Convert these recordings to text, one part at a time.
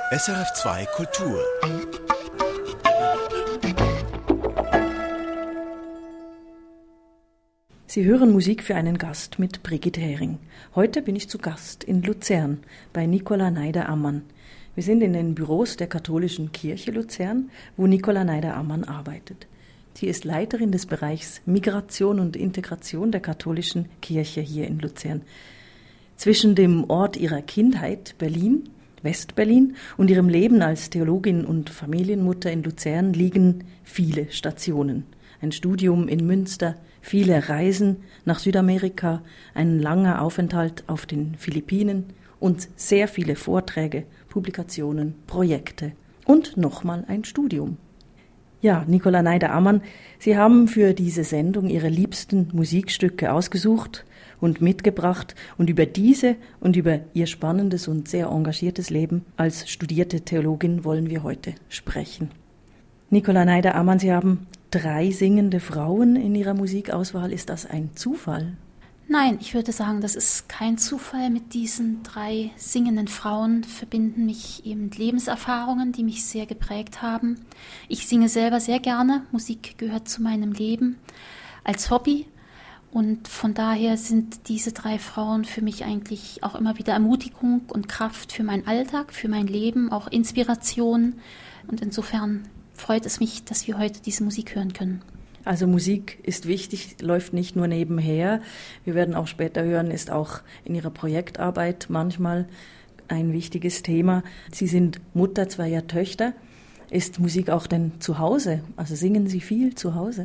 SRF2 Kultur. Sie hören Musik für einen Gast mit Brigitte Hering. Heute bin ich zu Gast in Luzern bei Nicola Neider-Ammann. Wir sind in den Büros der Katholischen Kirche Luzern, wo Nicola Neider-Ammann arbeitet. Sie ist Leiterin des Bereichs Migration und Integration der Katholischen Kirche hier in Luzern. Zwischen dem Ort ihrer Kindheit, Berlin, Westberlin, und ihrem Leben als Theologin und Familienmutter in Luzern liegen viele Stationen. Ein Studium in Münster, viele Reisen nach Südamerika, ein langer Aufenthalt auf den Philippinen und sehr viele Vorträge, Publikationen, Projekte und nochmal ein Studium. Ja, Nicola Neider-Ammann, Sie haben für diese Sendung Ihre liebsten Musikstücke ausgesucht und mitgebracht, und über diese und über Ihr spannendes und sehr engagiertes Leben als studierte Theologin wollen wir heute sprechen. Nicola Neider-Ammann, Sie haben 3 singende Frauen in Ihrer Musikauswahl. Ist das ein Zufall? Nein, ich würde sagen, das ist kein Zufall. Mit diesen 3 singenden Frauen verbinden mich eben Lebenserfahrungen, die mich sehr geprägt haben. Ich singe selber sehr gerne. Musik gehört zu meinem Leben als Hobby. Und von daher sind diese 3 Frauen für mich eigentlich auch immer wieder Ermutigung und Kraft für meinen Alltag, für mein Leben, auch Inspiration. Und insofern freut es mich, dass wir heute diese Musik hören können. Also Musik ist wichtig, läuft nicht nur nebenher. Wir werden auch später hören, ist auch in Ihrer Projektarbeit manchmal ein wichtiges Thema. Sie sind Mutter 2 Töchter. Ist Musik auch denn zu Hause? Also singen Sie viel zu Hause?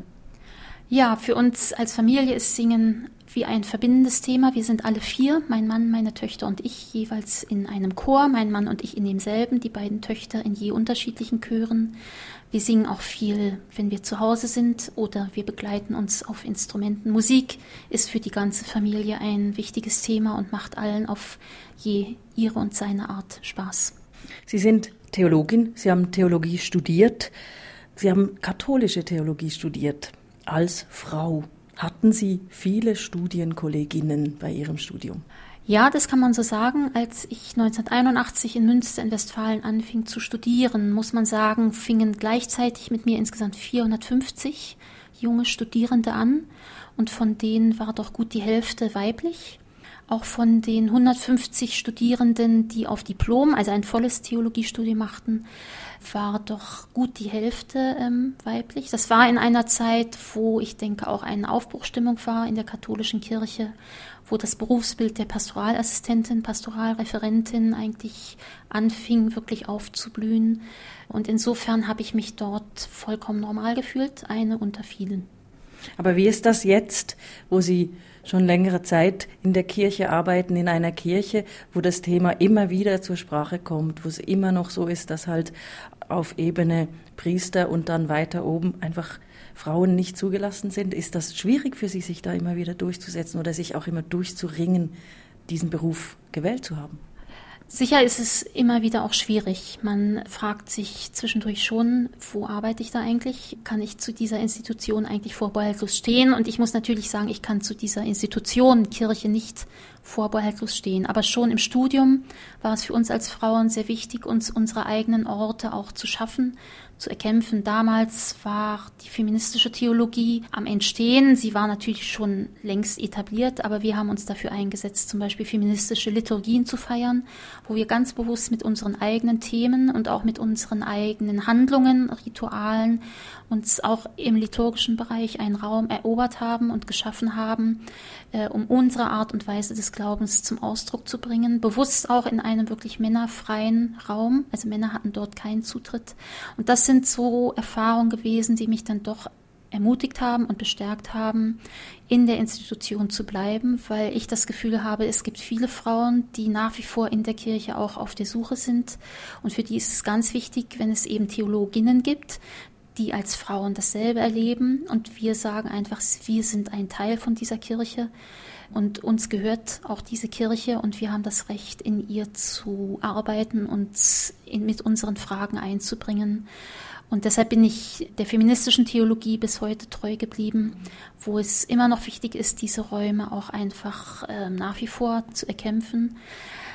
Ja, für uns als Familie ist Singen wie ein verbindendes Thema. Wir sind alle 4, mein Mann, meine Töchter und ich, jeweils in einem Chor, mein Mann und ich in demselben, die beiden Töchter in je unterschiedlichen Chören. Wir singen auch viel, wenn wir zu Hause sind, oder wir begleiten uns auf Instrumenten. Musik ist für die ganze Familie ein wichtiges Thema und macht allen auf je ihre und seine Art Spaß. Sie sind Theologin, Sie haben Theologie studiert, Sie haben katholische Theologie studiert. Als Frau, hatten Sie viele Studienkolleginnen bei Ihrem Studium? Ja, das kann man so sagen. Als ich 1981 in Münster in Westfalen anfing zu studieren, muss man sagen, fingen gleichzeitig mit mir insgesamt 450 junge Studierende an, und von denen war doch gut die Hälfte weiblich. Auch von den 150 Studierenden, die auf Diplom, also ein volles Theologiestudium machten, war doch gut die Hälfte weiblich. Das war in einer Zeit, wo ich denke auch eine Aufbruchstimmung war in der katholischen Kirche, wo das Berufsbild der Pastoralassistentin, Pastoralreferentin eigentlich anfing wirklich aufzublühen. Und insofern habe ich mich dort vollkommen normal gefühlt, eine unter vielen. Aber wie ist das jetzt, wo Sie schon längere Zeit in der Kirche arbeiten, in einer Kirche, wo das Thema immer wieder zur Sprache kommt, wo es immer noch so ist, dass halt auf Ebene Priester und dann weiter oben einfach Frauen nicht zugelassen sind? Ist das schwierig für Sie, sich da immer wieder durchzusetzen oder sich auch immer durchzuringen, diesen Beruf gewählt zu haben? Sicher ist es immer wieder auch schwierig. Man fragt sich zwischendurch schon, wo arbeite ich da eigentlich? Kann ich zu dieser Institution eigentlich vorbehaltlos stehen? Und ich muss natürlich sagen, ich kann zu dieser Institution Kirche nicht vorbehaltlos stehen. Aber schon im Studium war es für uns als Frauen sehr wichtig, uns unsere eigenen Orte auch zu schaffen, zu erkämpfen. Damals war die feministische Theologie am Entstehen. Sie war natürlich schon längst etabliert, aber wir haben uns dafür eingesetzt, zum Beispiel feministische Liturgien zu feiern, wo wir ganz bewusst mit unseren eigenen Themen und auch mit unseren eigenen Handlungen, Ritualen uns auch im liturgischen Bereich einen Raum erobert haben und geschaffen haben, um unsere Art und Weise des Glaubens zum Ausdruck zu bringen, bewusst auch in einem wirklich männerfreien Raum, also Männer hatten dort keinen Zutritt. Und das sind so Erfahrungen gewesen, die mich dann doch ermutigt haben und bestärkt haben, in der Institution zu bleiben, weil ich das Gefühl habe, es gibt viele Frauen, die nach wie vor in der Kirche auch auf der Suche sind, und für die ist es ganz wichtig, wenn es eben Theologinnen gibt, die als Frauen dasselbe erleben, und wir sagen einfach, wir sind ein Teil von dieser Kirche und uns gehört auch diese Kirche und wir haben das Recht, in ihr zu arbeiten und mit unseren Fragen einzubringen. Und deshalb bin ich der feministischen Theologie bis heute treu geblieben, wo es immer noch wichtig ist, diese Räume auch einfach nach wie vor zu erkämpfen.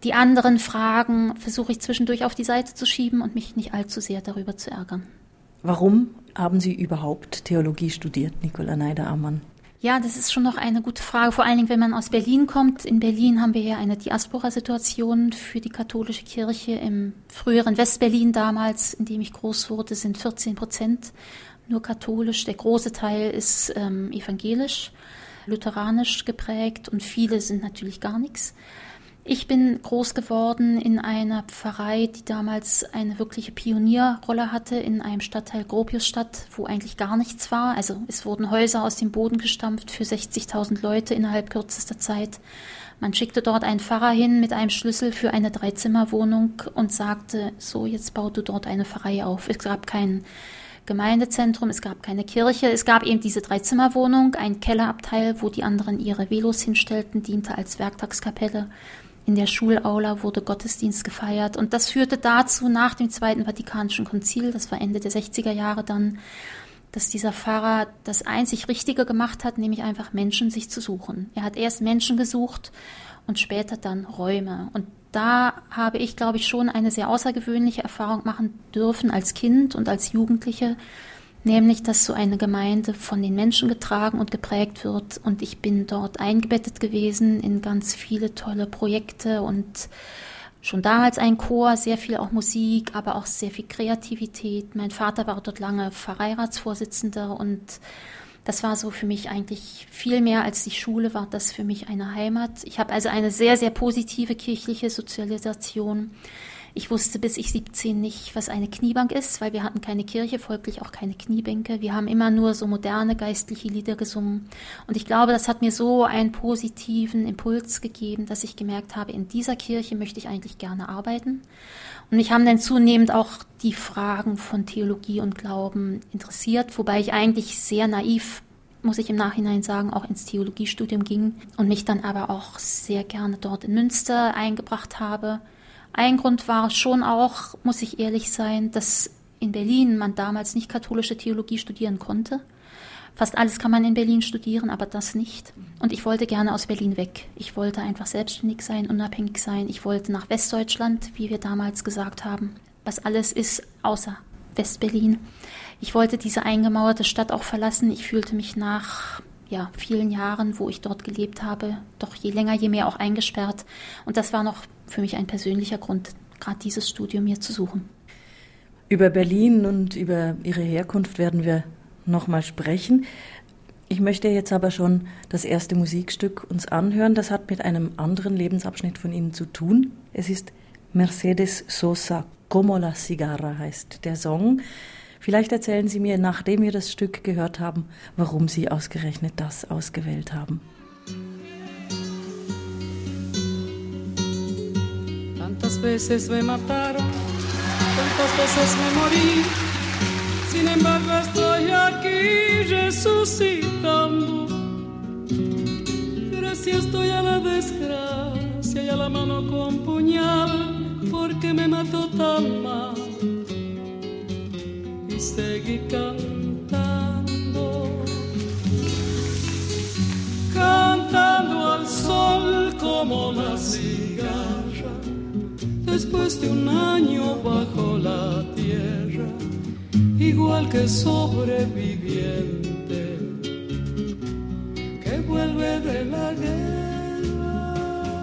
Die anderen Fragen versuche ich zwischendurch auf die Seite zu schieben und mich nicht allzu sehr darüber zu ärgern. Warum haben Sie überhaupt Theologie studiert, Nicola Neider-Ammann? Ja, das ist schon noch eine gute Frage, vor allen Dingen, wenn man aus Berlin kommt. In Berlin haben wir ja eine Diaspora-Situation für die katholische Kirche. Im früheren Westberlin damals, in dem ich groß wurde, sind 14% nur katholisch. Der große Teil ist evangelisch, lutheranisch geprägt und viele sind natürlich gar nichts. Ich bin groß geworden in einer Pfarrei, die damals eine wirkliche Pionierrolle hatte, in einem Stadtteil Gropiusstadt, wo eigentlich gar nichts war. Also es wurden Häuser aus dem Boden gestampft für 60.000 Leute innerhalb kürzester Zeit. Man schickte dort einen Pfarrer hin mit einem Schlüssel für eine 3-Zimmer-Wohnung und sagte, so, jetzt bau du dort eine Pfarrei auf. Es gab kein Gemeindezentrum, es gab keine Kirche, es gab eben diese 3-Zimmer-Wohnung, ein Kellerabteil, wo die anderen ihre Velos hinstellten, diente als Werktagskapelle. In der Schulaula wurde Gottesdienst gefeiert und das führte dazu nach dem Zweiten Vatikanischen Konzil, das war Ende der 60er Jahre dann, dass dieser Pfarrer das einzig Richtige gemacht hat, nämlich einfach Menschen sich zu suchen. Er hat erst Menschen gesucht und später dann Räume. Und da habe ich, glaube ich, schon eine sehr außergewöhnliche Erfahrung machen dürfen als Kind und als Jugendliche, nämlich, dass so eine Gemeinde von den Menschen getragen und geprägt wird. Und ich bin dort eingebettet gewesen in ganz viele tolle Projekte und schon damals ein Chor, sehr viel auch Musik, aber auch sehr viel Kreativität. Mein Vater war dort lange Pfarreiratsvorsitzender und das war so für mich eigentlich viel mehr als die Schule, war das für mich eine Heimat. Ich habe also eine sehr, sehr positive kirchliche Sozialisation. Ich wusste bis ich 17 nicht, was eine Kniebank ist, weil wir hatten keine Kirche, folglich auch keine Kniebänke. Wir haben immer nur so moderne geistliche Lieder gesungen. Und ich glaube, das hat mir so einen positiven Impuls gegeben, dass ich gemerkt habe, in dieser Kirche möchte ich eigentlich gerne arbeiten. Und mich haben dann zunehmend auch die Fragen von Theologie und Glauben interessiert, wobei ich eigentlich sehr naiv, muss ich im Nachhinein sagen, auch ins Theologiestudium ging und mich dann aber auch sehr gerne dort in Münster eingebracht habe. Ein Grund war schon auch, muss ich ehrlich sein, dass in Berlin man damals nicht katholische Theologie studieren konnte. Fast alles kann man in Berlin studieren, aber das nicht. Und ich wollte gerne aus Berlin weg. Ich wollte einfach selbstständig sein, unabhängig sein. Ich wollte nach Westdeutschland, wie wir damals gesagt haben, was alles ist außer Westberlin. Ich wollte diese eingemauerte Stadt auch verlassen. Ich fühlte mich nach vielen Jahren, wo ich dort gelebt habe, doch je länger, je mehr auch eingesperrt. Und das war noch für mich ein persönlicher Grund, gerade dieses Studium hier zu suchen. Über Berlin und über Ihre Herkunft werden wir nochmal sprechen. Ich möchte jetzt aber schon das erste Musikstück uns anhören. Das hat mit einem anderen Lebensabschnitt von Ihnen zu tun. Es ist Mercedes Sosa, Como la Cigarra heißt der Song. Vielleicht erzählen Sie mir, nachdem wir das Stück gehört haben, warum Sie ausgerechnet das ausgewählt haben. Tantas veces me mataron, tantas veces me morí, sin embargo estoy aquí resucitando. Gracias estoy a la desgracia y a la mano con puñal, porque me mató tan mal. Y seguí cantando, cantando al sol como la cigarra, después de un año bajo la tierra, igual que sobreviviente que vuelve de la guerra.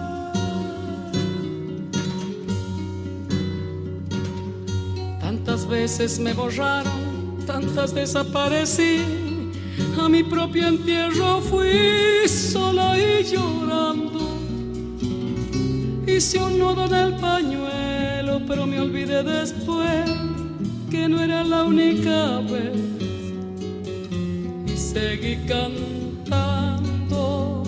Tantas veces me borraron, tantas desaparecí, a mi propio entierro fui sola y llorando. Hice un nudo en el pañuelo, pero me olvidé después que no era la única vez. Y seguí cantando,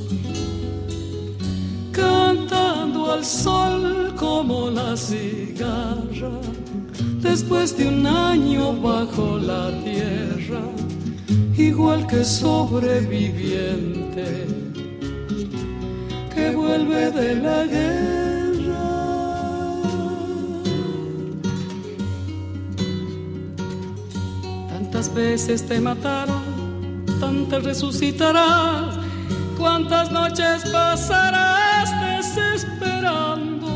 cantando al sol como la cigarra, después de un año bajo la tierra, igual que sobreviviente que vuelve de la guerra. Tantas veces te mataron, tantas resucitarás, cuántas noches pasarás desesperando,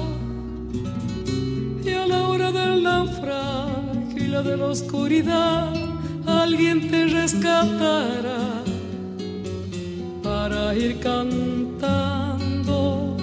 náufrago de la oscuridad, alguien te rescatará para ir cantando,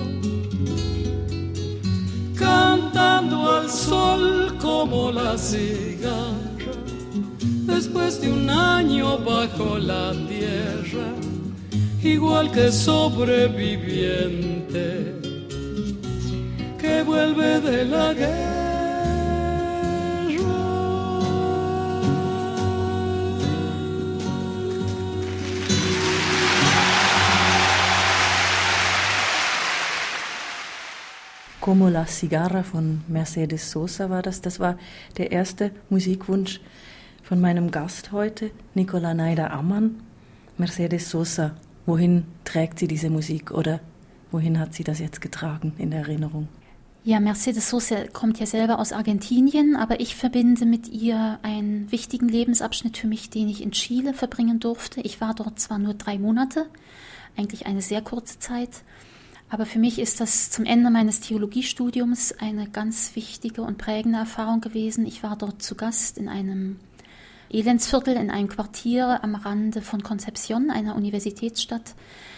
cantando al sol como la cigarra, después de un año bajo la tierra, igual que sobreviviente que vuelve de la guerra. Como la Cigarra von Mercedes Sosa war das. Das war der erste Musikwunsch von meinem Gast heute, Nicola Nayder-Ammann. Mercedes Sosa, wohin trägt sie diese Musik oder wohin hat sie das jetzt getragen in der Erinnerung? Ja, Mercedes Sosa kommt ja selber aus Argentinien, aber ich verbinde mit ihr einen wichtigen Lebensabschnitt für mich, den ich in Chile verbringen durfte. Ich war dort zwar nur 3 Monate, eigentlich eine sehr kurze Zeit, aber für mich ist das zum Ende meines Theologiestudiums eine ganz wichtige und prägende Erfahrung gewesen. Ich war dort zu Gast in einem Elendsviertel, in einem Quartier am Rande von Concepción, einer Universitätsstadt,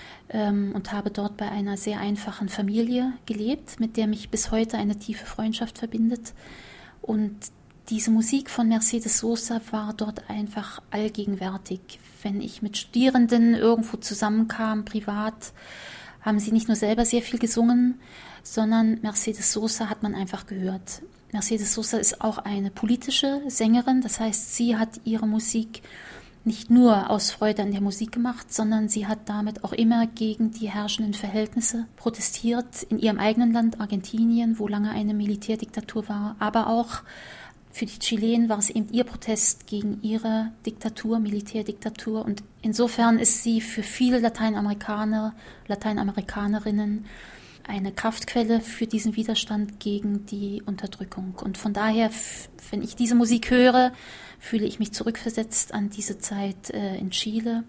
und habe dort bei einer sehr einfachen Familie gelebt, mit der mich bis heute eine tiefe Freundschaft verbindet. Und diese Musik von Mercedes Sosa war dort einfach allgegenwärtig. Wenn ich mit Studierenden irgendwo zusammenkam, privat, haben sie nicht nur selber sehr viel gesungen, sondern Mercedes Sosa hat man einfach gehört. Mercedes Sosa ist auch eine politische Sängerin, das heißt, sie hat ihre Musik nicht nur aus Freude an der Musik gemacht, sondern sie hat damit auch immer gegen die herrschenden Verhältnisse protestiert in ihrem eigenen Land Argentinien, wo lange eine Militärdiktatur war, aber auch für die Chilenen war es eben ihr Protest gegen ihre Diktatur, Militärdiktatur. Und insofern ist sie für viele Lateinamerikaner, Lateinamerikanerinnen eine Kraftquelle für diesen Widerstand gegen die Unterdrückung. Und von daher, wenn ich diese Musik höre, fühle ich mich zurückversetzt an diese Zeit in Chile,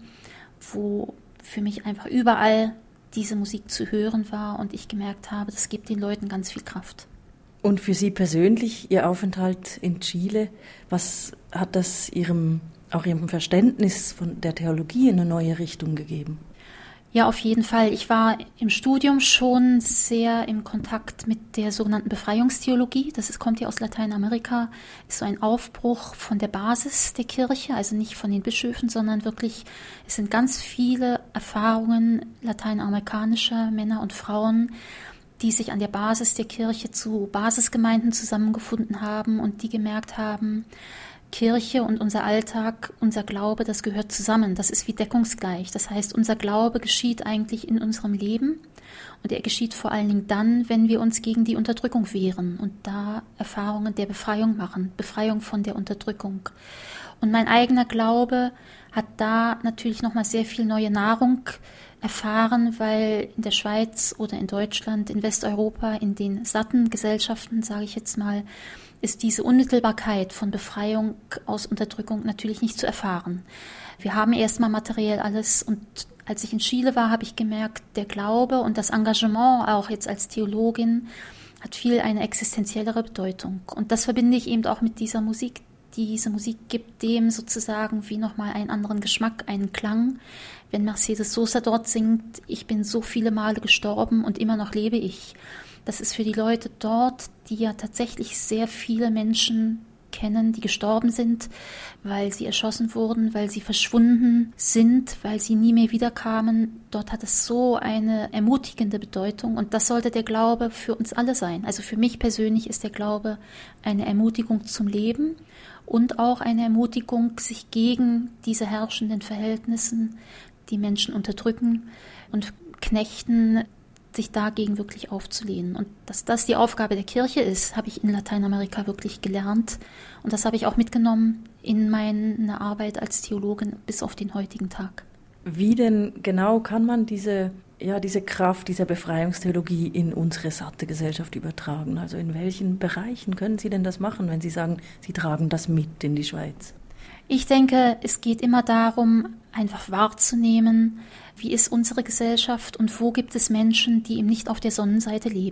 wo für mich einfach überall diese Musik zu hören war und ich gemerkt habe, das gibt den Leuten ganz viel Kraft. Und für Sie persönlich, Ihr Aufenthalt in Chile, was hat das Ihrem Verständnis von der Theologie in eine neue Richtung gegeben? Ja, auf jeden Fall. Ich war im Studium schon sehr im Kontakt mit der sogenannten Befreiungstheologie. Kommt ja aus Lateinamerika, ist so ein Aufbruch von der Basis der Kirche, also nicht von den Bischöfen, sondern wirklich, es sind ganz viele Erfahrungen lateinamerikanischer Männer und Frauen, die sich an der Basis der Kirche zu Basisgemeinden zusammengefunden haben und die gemerkt haben, Kirche und unser Alltag, unser Glaube, das gehört zusammen, das ist wie deckungsgleich. Das heißt, unser Glaube geschieht eigentlich in unserem Leben und er geschieht vor allen Dingen dann, wenn wir uns gegen die Unterdrückung wehren und da Erfahrungen der Befreiung machen, Befreiung von der Unterdrückung. Und mein eigener Glaube hat da natürlich nochmal sehr viel neue Nahrung erfahren, weil in der Schweiz oder in Deutschland, in Westeuropa, in den satten Gesellschaften, sage ich jetzt mal, ist diese Unmittelbarkeit von Befreiung aus Unterdrückung natürlich nicht zu erfahren. Wir haben erstmal materiell alles und als ich in Chile war, habe ich gemerkt, der Glaube und das Engagement auch jetzt als Theologin hat viel eine existenziellere Bedeutung. Und das verbinde ich eben auch mit dieser Musik. Diese Musik gibt dem sozusagen wie nochmal einen anderen Geschmack, einen Klang. Wenn Mercedes Sosa dort singt, ich bin so viele Male gestorben und immer noch lebe ich. Das ist für die Leute dort, die ja tatsächlich sehr viele Menschen kennen, die gestorben sind, weil sie erschossen wurden, weil sie verschwunden sind, weil sie nie mehr wiederkamen. Dort hat es so eine ermutigende Bedeutung und das sollte der Glaube für uns alle sein. Also für mich persönlich ist der Glaube eine Ermutigung zum Leben und auch eine Ermutigung, sich gegen diese herrschenden Verhältnissen, die Menschen unterdrücken und knechten, sich dagegen wirklich aufzulehnen. Und dass das die Aufgabe der Kirche ist, habe ich in Lateinamerika wirklich gelernt. Und das habe ich auch mitgenommen in meine Arbeit als Theologin bis auf den heutigen Tag. Wie denn genau kann man diese Kraft dieser Befreiungstheologie in unsere satte Gesellschaft übertragen? Also in welchen Bereichen können Sie denn das machen, wenn Sie sagen, Sie tragen das mit in die Schweiz? Ich denke, es geht immer darum, einfach wahrzunehmen, wie ist unsere Gesellschaft und wo gibt es Menschen, die eben nicht auf der Sonnenseite leben.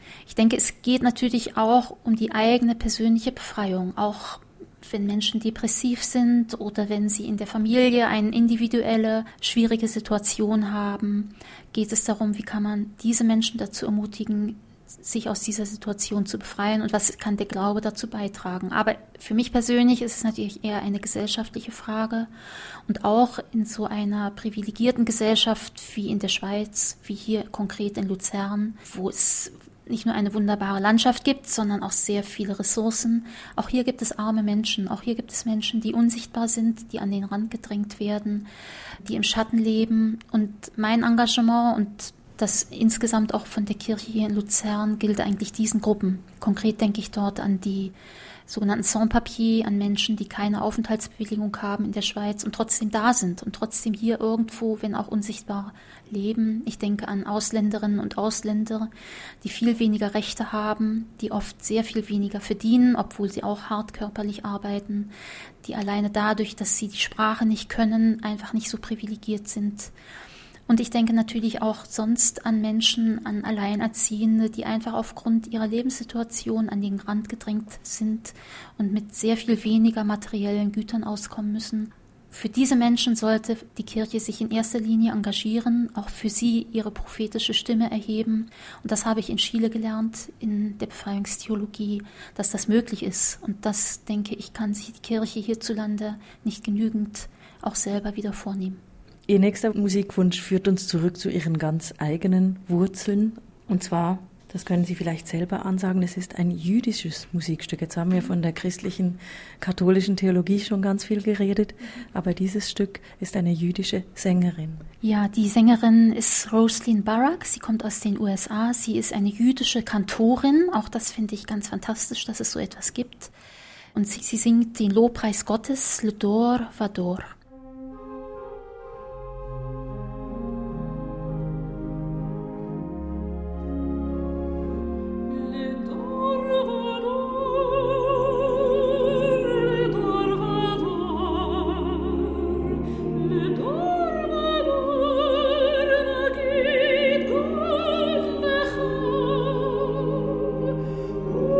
Ich denke, es geht natürlich auch um die eigene persönliche Befreiung, auch wenn Menschen depressiv sind oder wenn sie in der Familie eine individuelle, schwierige Situation haben, geht es darum, wie kann man diese Menschen dazu ermutigen, sich aus dieser Situation zu befreien und was kann der Glaube dazu beitragen. Aber für mich persönlich ist es natürlich eher eine gesellschaftliche Frage und auch in so einer privilegierten Gesellschaft wie in der Schweiz, wie hier konkret in Luzern, wo es nicht nur eine wunderbare Landschaft gibt, sondern auch sehr viele Ressourcen. Auch hier gibt es arme Menschen, auch hier gibt es Menschen, die unsichtbar sind, die an den Rand gedrängt werden, die im Schatten leben. Und mein Engagement und das insgesamt auch von der Kirche hier in Luzern gilt eigentlich diesen Gruppen. Konkret denke ich dort an die sogenannten Sans-Papiers, an Menschen, die keine Aufenthaltsbewilligung haben in der Schweiz und trotzdem da sind und trotzdem hier irgendwo, wenn auch unsichtbar, leben. Ich denke an Ausländerinnen und Ausländer, die viel weniger Rechte haben, die oft sehr viel weniger verdienen, obwohl sie auch hart körperlich arbeiten, die alleine dadurch, dass sie die Sprache nicht können, einfach nicht so privilegiert sind. Und ich denke natürlich auch sonst an Menschen, an Alleinerziehende, die einfach aufgrund ihrer Lebenssituation an den Rand gedrängt sind und mit sehr viel weniger materiellen Gütern auskommen müssen. Für diese Menschen sollte die Kirche sich in erster Linie engagieren, auch für sie ihre prophetische Stimme erheben. Und das habe ich in Chile gelernt, in der Befreiungstheologie, dass das möglich ist. Und das, denke ich, kann sich die Kirche hierzulande nicht genügend auch selber wieder vornehmen. Ihr nächster Musikwunsch führt uns zurück zu Ihren ganz eigenen Wurzeln. Und zwar, das können Sie vielleicht selber ansagen, es ist ein jüdisches Musikstück. Jetzt haben wir von der christlichen, katholischen Theologie schon ganz viel geredet, aber dieses Stück ist eine jüdische Sängerin. Ja, die Sängerin ist Rosalynn Barak, sie kommt aus den USA, sie ist eine jüdische Kantorin, auch das finde ich ganz fantastisch, dass es so etwas gibt. Und sie singt den Lobpreis Gottes, Le Dor Vador.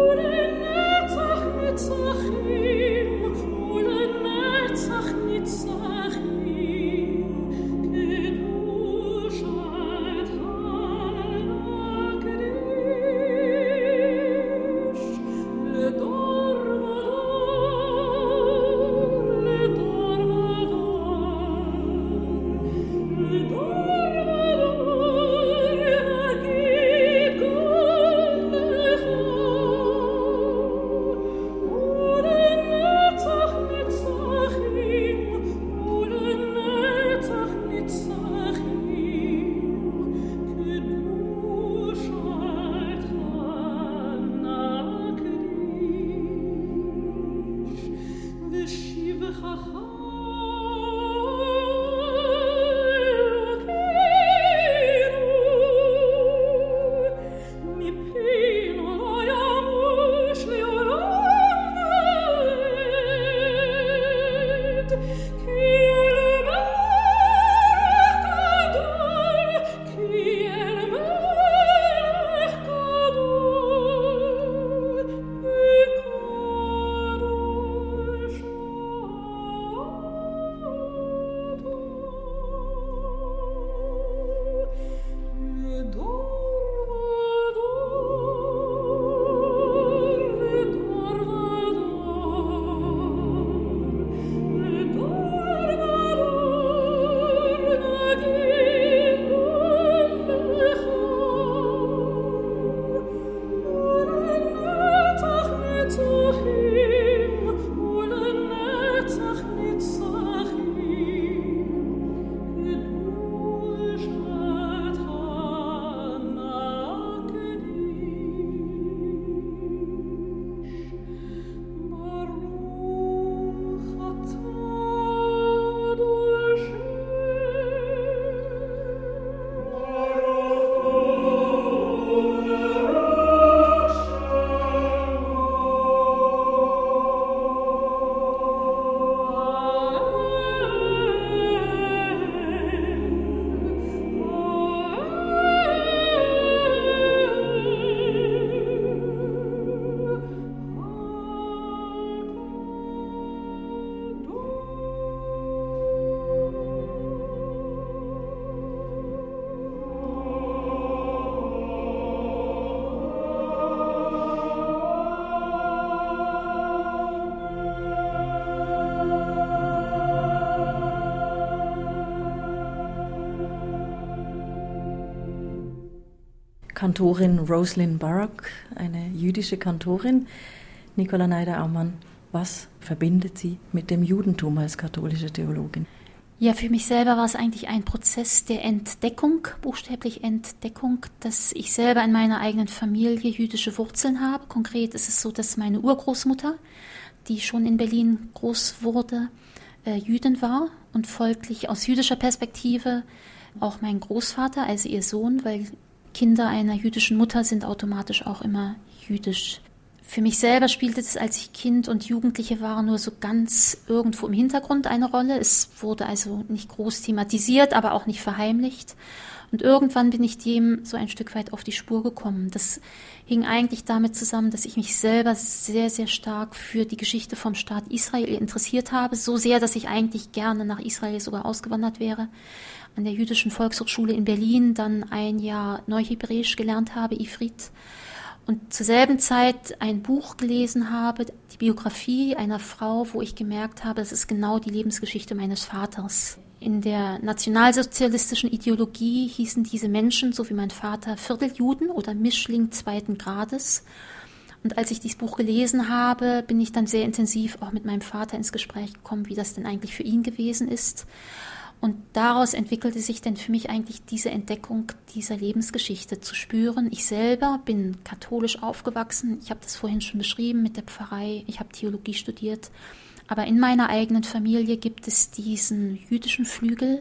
So Kantorin Rosalind Baruch, eine jüdische Kantorin. Nicola Neider-Ammann, was verbindet sie mit dem Judentum als katholische Theologin? Ja, für mich selber war es eigentlich ein Prozess der Entdeckung, buchstäblich Entdeckung, dass ich selber in meiner eigenen Familie jüdische Wurzeln habe. Konkret ist es so, dass meine Urgroßmutter, die schon in Berlin groß wurde, Jüdin war und folglich aus jüdischer Perspektive auch mein Großvater, also ihr Sohn, weil Kinder einer jüdischen Mutter sind automatisch auch immer jüdisch. Für mich selber spielte es, als ich Kind und Jugendliche war, nur so ganz irgendwo im Hintergrund eine Rolle. Es wurde also nicht groß thematisiert, aber auch nicht verheimlicht. Und irgendwann bin ich dem so ein Stück weit auf die Spur gekommen. Das hing eigentlich damit zusammen, dass ich mich selber sehr, sehr stark für die Geschichte vom Staat Israel interessiert habe. So sehr, dass ich eigentlich gerne nach Israel sogar ausgewandert wäre. An der Jüdischen Volkshochschule in Berlin dann ein Jahr Neuhebräisch gelernt habe, Ivrit. Und zur selben Zeit ein Buch gelesen habe, die Biografie einer Frau, wo ich gemerkt habe, es ist genau die Lebensgeschichte meines Vaters. In der nationalsozialistischen Ideologie hießen diese Menschen, so wie mein Vater, Vierteljuden oder Mischling zweiten Grades. Und als ich dieses Buch gelesen habe, bin ich dann sehr intensiv auch mit meinem Vater ins Gespräch gekommen, wie das denn eigentlich für ihn gewesen ist. Und daraus entwickelte sich dann für mich eigentlich diese Entdeckung dieser Lebensgeschichte zu spüren. Ich selber bin katholisch aufgewachsen. Ich habe das vorhin schon beschrieben mit der Pfarrei. Ich habe Theologie studiert. Aber in meiner eigenen Familie gibt es diesen jüdischen Flügel.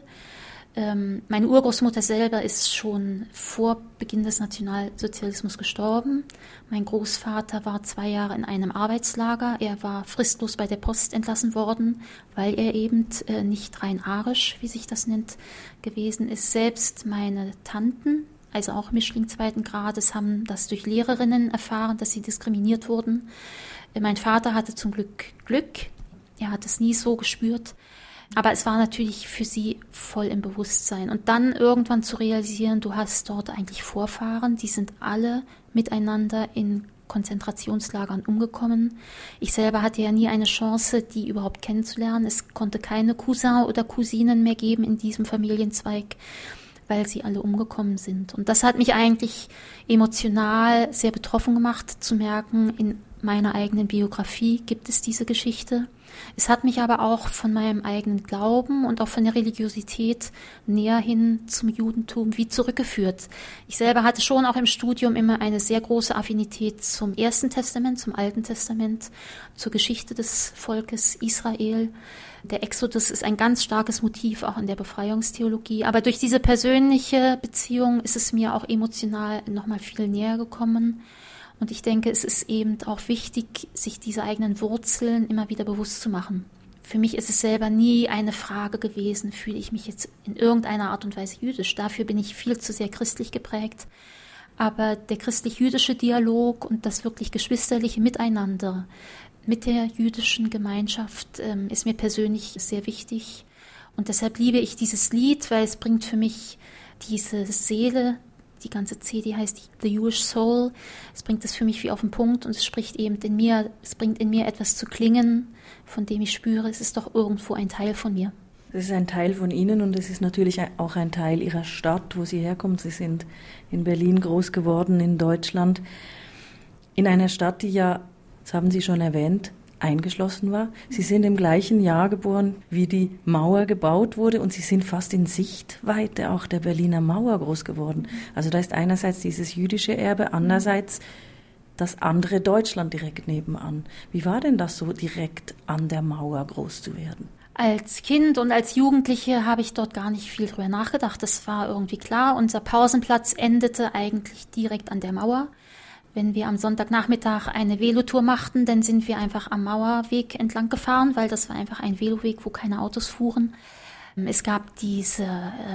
Meine Urgroßmutter selber ist schon vor Beginn des Nationalsozialismus gestorben. Mein Großvater war 2 Jahre in einem Arbeitslager. Er war fristlos bei der Post entlassen worden, weil er eben nicht rein arisch, wie sich das nennt, gewesen ist. Selbst meine Tanten, also auch Mischling zweiten Grades, haben das durch Lehrerinnen erfahren, dass sie diskriminiert wurden. Mein Vater hatte zum Glück Glück. Er hat es nie so gespürt. Aber es war natürlich für sie voll im Bewusstsein. Und dann irgendwann zu realisieren, du hast dort eigentlich Vorfahren, die sind alle miteinander in Konzentrationslagern umgekommen. Ich selber hatte ja nie eine Chance, die überhaupt kennenzulernen. Es konnte keine Cousin oder Cousinen mehr geben in diesem Familienzweig, weil sie alle umgekommen sind. Und das hat mich eigentlich emotional sehr betroffen gemacht, zu merken, in meiner eigenen Biografie gibt es diese Geschichte. Es hat mich aber auch von meinem eigenen Glauben und auch von der Religiosität näher hin zum Judentum wie zurückgeführt. Ich selber hatte schon auch im Studium immer eine sehr große Affinität zum Ersten Testament, zum Alten Testament, zur Geschichte des Volkes Israel. Der Exodus ist ein ganz starkes Motiv auch in der Befreiungstheologie. Aber durch diese persönliche Beziehung ist es mir auch emotional nochmal viel näher gekommen. Und ich denke, es ist eben auch wichtig, sich diese eigenen Wurzeln immer wieder bewusst zu machen. Für mich ist es selber nie eine Frage gewesen, fühle ich mich jetzt in irgendeiner Art und Weise jüdisch. Dafür bin ich viel zu sehr christlich geprägt. Aber der christlich-jüdische Dialog und das wirklich geschwisterliche Miteinander mit der jüdischen Gemeinschaft ist mir persönlich sehr wichtig. Und deshalb liebe ich dieses Lied, weil es bringt für mich diese Seele, die ganze CD heißt The Jewish Soul. Es bringt es für mich wie auf den Punkt und es spricht eben in mir, es bringt in mir etwas zu klingen, von dem ich spüre, es ist doch irgendwo ein Teil von mir. Es ist ein Teil von Ihnen und es ist natürlich auch ein Teil Ihrer Stadt, wo Sie herkommen. Sie sind in Berlin groß geworden, in Deutschland, in einer Stadt, die ja, das haben Sie schon erwähnt, eingeschlossen war. Sie sind im gleichen Jahr geboren, wie die Mauer gebaut wurde und Sie sind fast in Sichtweite auch der Berliner Mauer groß geworden. Also da ist einerseits dieses jüdische Erbe, andererseits das andere Deutschland direkt nebenan. Wie war denn das so, direkt an der Mauer groß zu werden? Als Kind und als Jugendliche habe ich dort gar nicht viel drüber nachgedacht. Das war irgendwie klar. Unser Pausenplatz endete eigentlich direkt an der Mauer. Wenn wir am Sonntagnachmittag eine Velotour machten, dann sind wir einfach am Mauerweg entlang gefahren, weil das war einfach ein Veloweg, wo keine Autos fuhren. Es gab diese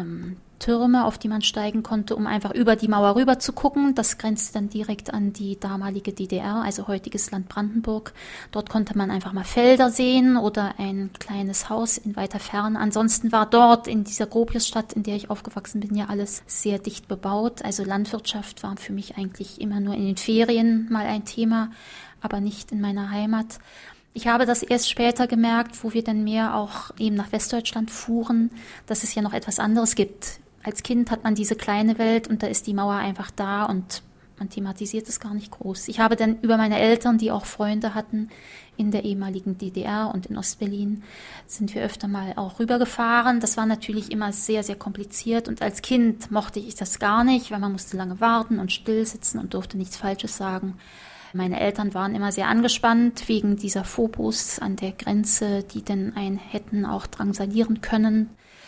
Türme, auf die man steigen konnte, um einfach über die Mauer rüber zu gucken. Das grenzt dann direkt an die damalige DDR, also heutiges Land Brandenburg. Dort konnte man einfach mal Felder sehen oder ein kleines Haus in weiter Ferne. Ansonsten war dort in dieser Gropiusstadt, in der ich aufgewachsen bin, ja alles sehr dicht bebaut. Also Landwirtschaft war für mich eigentlich immer nur in den Ferien mal ein Thema, aber nicht in meiner Heimat. Ich habe das erst später gemerkt, wo wir dann mehr auch eben nach Westdeutschland fuhren, dass es ja noch etwas anderes gibt. als Kind hat man diese kleine Welt und da ist die Mauer einfach da und man thematisiert es gar nicht groß. Ich habe dann über meine Eltern, die auch Freunde hatten in der ehemaligen DDR und in Ostberlin, sind wir öfter mal auch rübergefahren. Das war natürlich immer sehr, sehr kompliziert und als Kind mochte ich das gar nicht, weil man musste lange warten und still sitzen und durfte nichts Falsches sagen. Meine Eltern waren immer sehr angespannt wegen dieser Phobos an der Grenze, die denn einen hätten auch drangsalieren können.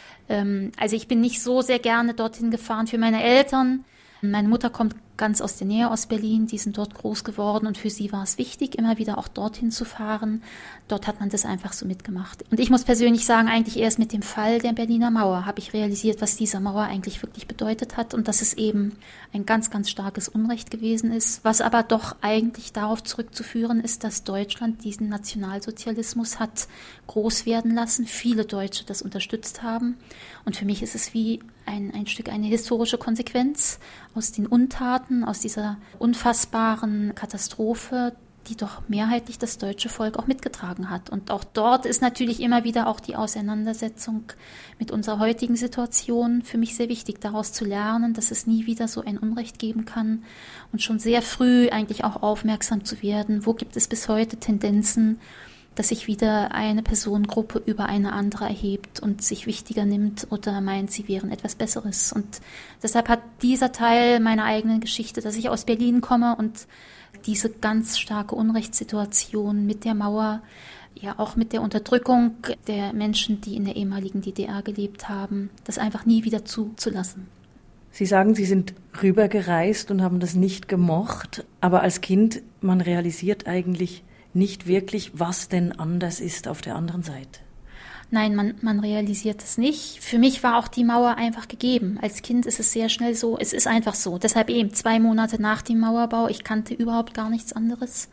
Also ich bin nicht so sehr gerne dorthin gefahren für meine Eltern. Meine Mutter kommt ganz aus der Nähe aus Berlin, die sind dort groß geworden und für sie war es wichtig, immer wieder auch dorthin zu fahren. Dort hat man das einfach so mitgemacht. Und ich muss persönlich sagen, eigentlich erst mit dem Fall der Berliner Mauer habe ich realisiert, was diese Mauer eigentlich wirklich bedeutet hat und dass es eben ein ganz, ganz starkes Unrecht gewesen ist, was aber doch eigentlich darauf zurückzuführen ist, dass Deutschland diesen Nationalsozialismus hat groß werden lassen, viele Deutsche das unterstützt haben. Und für mich ist es wie ein Stück eine historische Konsequenz aus den Untaten, aus dieser unfassbaren Katastrophe, die doch mehrheitlich das deutsche Volk auch mitgetragen hat. Und auch dort ist natürlich immer wieder auch die Auseinandersetzung mit unserer heutigen Situation für mich sehr wichtig, daraus zu lernen, dass es nie wieder so ein Unrecht geben kann und schon sehr früh eigentlich auch aufmerksam zu werden, wo gibt es bis heute Tendenzen, dass sich wieder eine Personengruppe über eine andere erhebt und sich wichtiger nimmt oder meint, sie wären etwas Besseres. Und deshalb hat dieser Teil meiner eigenen Geschichte, dass ich aus Berlin komme und diese ganz starke Unrechtssituation mit der Mauer, ja auch mit der Unterdrückung der Menschen, die in der ehemaligen DDR gelebt haben, das einfach nie wieder zuzulassen. Sie sagen, Sie sind rübergereist und haben das nicht gemocht, aber als Kind, man realisiert eigentlich nicht wirklich, was denn anders ist auf der anderen Seite. Nein, man realisiert es nicht. Für mich war auch die Mauer einfach gegeben. Als Kind ist es sehr schnell so, es ist einfach so. Deshalb eben 2 Monate nach dem Mauerbau, ich kannte überhaupt gar nichts anderes.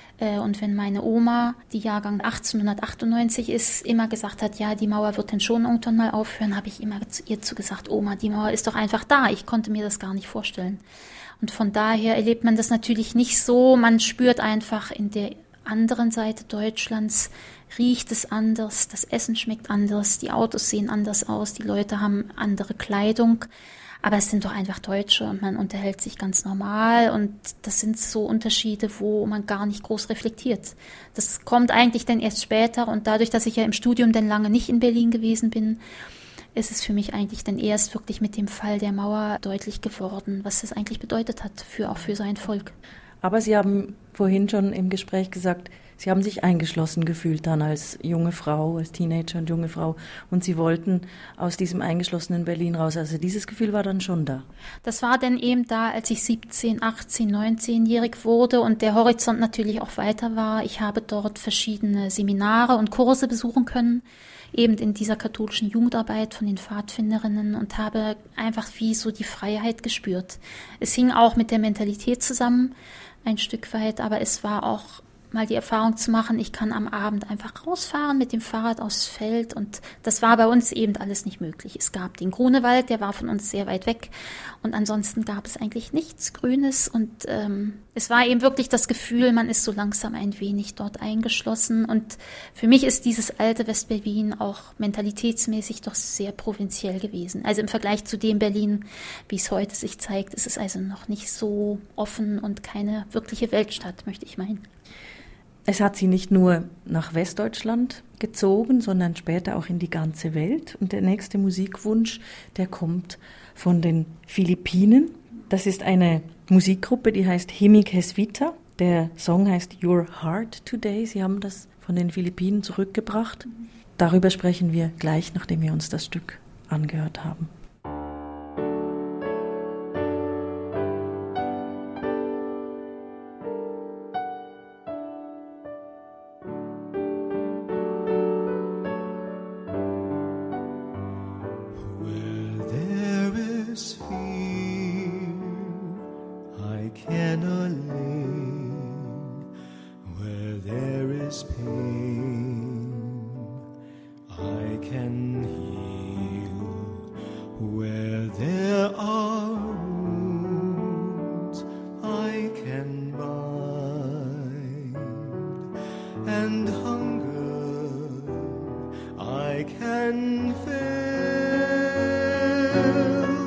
Und wenn meine Oma, die Jahrgang 1898 ist, immer gesagt hat, ja, die Mauer wird dann schon irgendwann mal aufhören, habe ich immer zu ihr gesagt, Oma, die Mauer ist doch einfach da. Ich konnte mir das gar nicht vorstellen. Und von daher erlebt man das natürlich nicht so. Man spürt einfach in der anderen Seite Deutschlands, riecht es anders, das Essen schmeckt anders, die Autos sehen anders aus, die Leute haben andere Kleidung, aber es sind doch einfach Deutsche und man unterhält sich ganz normal und das sind so Unterschiede, wo man gar nicht groß reflektiert. Das kommt eigentlich dann erst später und dadurch, dass ich ja im Studium dann lange nicht in Berlin gewesen bin, ist es für mich eigentlich dann erst wirklich mit dem Fall der Mauer deutlich geworden, was das eigentlich bedeutet hat, auch für sein Volk. Aber Sie haben vorhin schon im Gespräch gesagt, Sie haben sich eingeschlossen gefühlt dann als junge Frau, als Teenager und junge Frau und Sie wollten aus diesem eingeschlossenen Berlin raus. Also dieses Gefühl war dann schon da. Das war dann eben da, als ich 17, 18, 19-jährig wurde und der Horizont natürlich auch weiter war. Ich habe dort verschiedene Seminare und Kurse besuchen können, eben in dieser katholischen Jugendarbeit von den Pfadfinderinnen und habe einfach wie so die Freiheit gespürt. Es hing auch mit der Mentalität zusammen, ein Stück weit, aber es war auch mal die Erfahrung zu machen, ich kann am Abend einfach rausfahren mit dem Fahrrad aufs Feld und das war bei uns eben alles nicht möglich. Es gab den Grunewald, der war von uns sehr weit weg und ansonsten gab es eigentlich nichts Grünes und es war eben wirklich das Gefühl, man ist so langsam ein wenig dort eingeschlossen und für mich ist dieses alte Westberlin auch mentalitätsmäßig doch sehr provinziell gewesen. Also im Vergleich zu dem Berlin, wie es heute sich zeigt, ist es also noch nicht so offen und keine wirkliche Weltstadt, möchte ich meinen. Es hat Sie nicht nur nach Westdeutschland gezogen, sondern später auch in die ganze Welt. Und der nächste Musikwunsch, der kommt von den Philippinen. Das ist eine Musikgruppe, die heißt Himig Hesvita. Der Song heißt Your Heart Today. Sie haben das von den Philippinen zurückgebracht. Darüber sprechen wir gleich, nachdem wir uns das Stück angehört haben. I can feel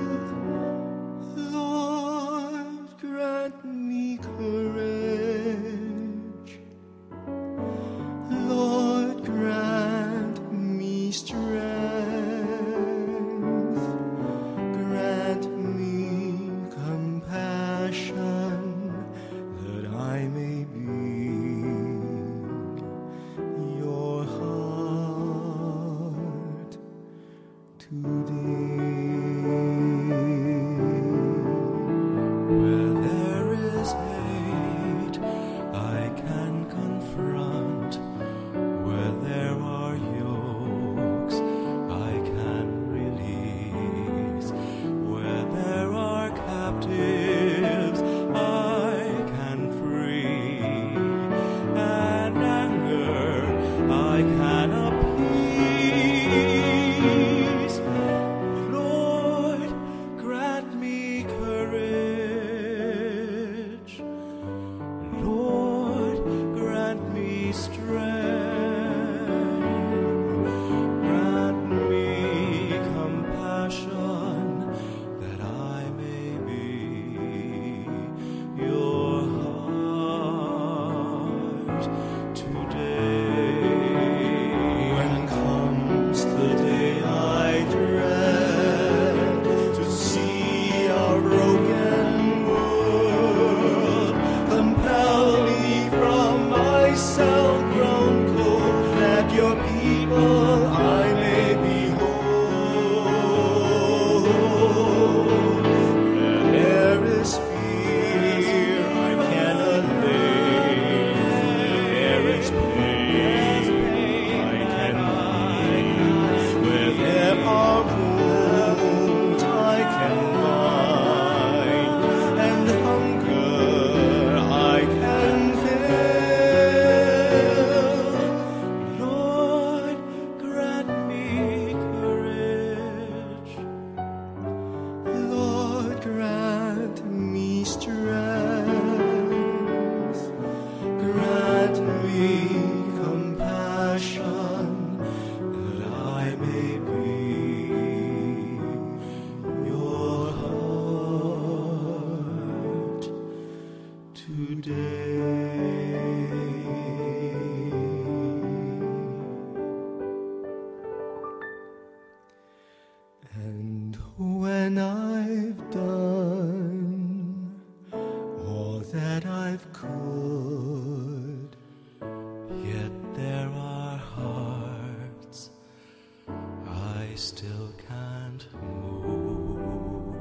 when I've done all that I've could, yet there are hearts I still can't move.